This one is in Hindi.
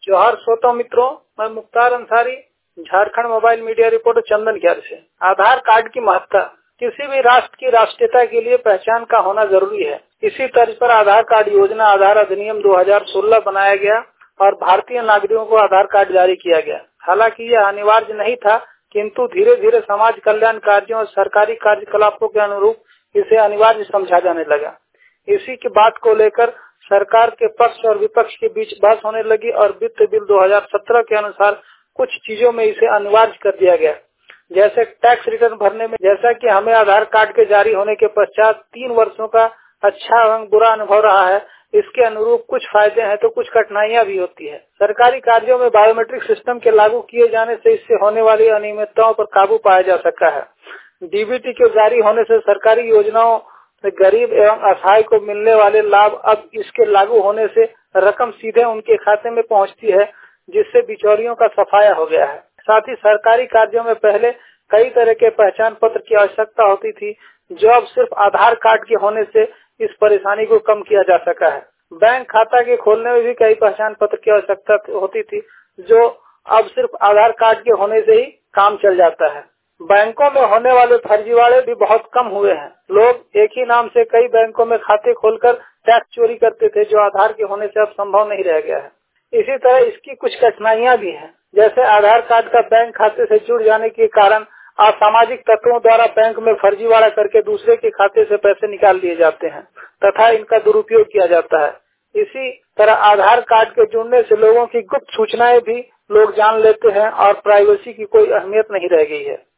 जोहार श्रोता मित्रों, मैं Mukhtar Ansari, Jharkhand mobile media reporter Chandangarh से। आधार कार्ड की महत्ता। किसी भी राष्ट्र की राष्ट्रीयता के लिए पहचान का होना जरूरी है। इसी तर्ज पर आधार कार्ड योजना आधार अधिनियम 2016 बनाया गया और भारतीय नागरिकों को आधार कार्ड जारी किया गया। हालांकि यह अनिवार्य नहीं था, किंतु धीरे धीरे समाज कल्याण कार्यों और सरकारी कार्यकलापों के अनुरूप इसे अनिवार्य समझा जाने लगा। इसी की बात को लेकर सरकार के पक्ष और विपक्ष के बीच बहस होने लगी और वित्त बिल 2017 के अनुसार कुछ चीजों में इसे अनिवार्य कर दिया गया, जैसे टैक्स रिटर्न भरने में। जैसा कि हमें आधार कार्ड के जारी होने के पश्चात 3 वर्षों का अच्छा एवं बुरा अनुभव रहा है, इसके अनुरूप कुछ फायदे हैं तो कुछ कठिनाइयां भी होती है। सरकारी कार्यों में बायोमेट्रिक सिस्टम के लागू किए जाने से इससे होने वाली अनियमितताओं पर काबू पाया जा सका है। डीबीटी के जारी होने से सरकारी योजनाओं से गरीब एवं असहाय को मिलने वाले लाभ अब इसके लागू होने से रकम सीधे उनके खाते में पहुंचती है, जिससे बिचौलियों का सफाया हो गया है। साथ ही सरकारी कार्यों में पहले कई तरह के पहचान पत्र की आवश्यकता होती थी, जो अब सिर्फ आधार कार्ड के होने से इस परेशानी को कम किया जा सका है। बैंक खाता के खोलने में भी कई पहचान पत्र की आवश्यकता होती थी, जो अब सिर्फ आधार कार्ड के होने से ही काम चल जाता है। बैंकों में होने वाले फर्जीवाड़े भी बहुत कम हुए हैं। लोग एक ही नाम से कई बैंकों में खाते खोलकर टैक्स चोरी करते थे, जो आधार के होने से अब संभव नहीं रह गया है। इसी तरह इसकी कुछ कठिनाइयां भी हैं, जैसे आधार कार्ड का बैंक खाते से जुड़ जाने के कारण असामाजिक तत्वों द्वारा बैंक में फर्जीवाड़ा करके दूसरे के खाते से पैसे निकाल लिए जाते हैं तथा इनका दुरुपयोग किया जाता है। इसी तरह आधार कार्ड के जुड़ने से लोगों की गुप्त सूचनाएं भी लोग जान लेते हैं और प्राइवेसी की कोई अहमियत नहीं रह गई है।